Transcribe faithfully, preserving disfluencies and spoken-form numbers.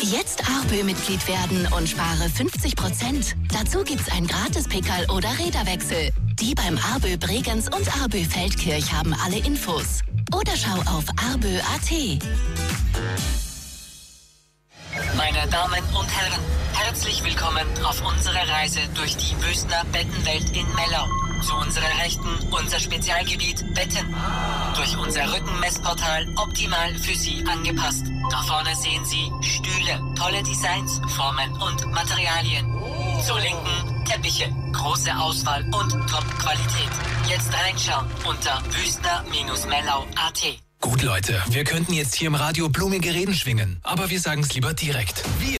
Jetzt Arbö-Mitglied werden und spare fünfzig Prozent. Dazu gibt's ein Gratis-Pickerl oder Räderwechsel. Die beim Arbö Bregenz und Arbö Feldkirch haben alle Infos. Oder schau auf arbö punkt at. Meine Damen und Herren, herzlich willkommen auf unserer Reise durch die Wüstner Bettenwelt in Mellau. Zu unserer Rechten unser Spezialgebiet Betten. Durch unser Rückenmessportal optimal für Sie angepasst. Da vorne sehen Sie Stühle, tolle Designs, Formen und Materialien. Zur Linken Teppiche, große Auswahl und Top-Qualität. Jetzt reinschauen unter wüstner Mellau punkt at. Gut, Leute, wir könnten jetzt hier im Radio blumige Reden schwingen, aber wir sagen es lieber direkt. Wir